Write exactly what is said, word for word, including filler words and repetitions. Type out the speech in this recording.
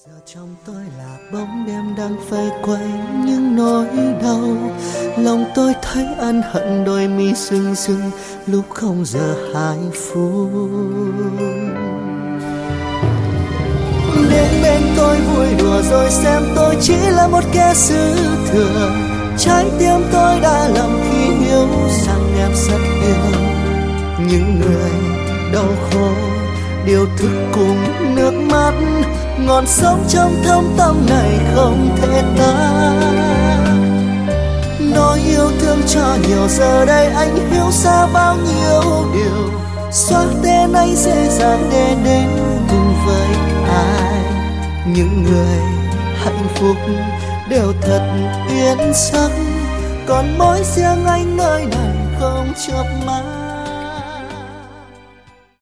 Giờ trong tôi là bóng đêm đang vây quanh những nỗi đau, lòng tôi thấy ân hận đôi mi rưng rưng lúc không giờ hai phút. Đến bên tôi vui đùa rồi xem tôi chỉ là một kẻ dư thừa, trái tim tôi đã lầm khi hiểu rằng em rất yêu những người đau khổ điều thức cùng nước mắt. Ngọn sóng trong thâm tâm này không thể tan. Nói yêu thương cho nhiều giờ đây anh hiểu ra bao nhiêu điều, xóa tên anh dễ dàng để đến cùng với ai. Những người hạnh phúc đều thật yên giấc, còn mỗi riêng anh nơi này không chớp mắt.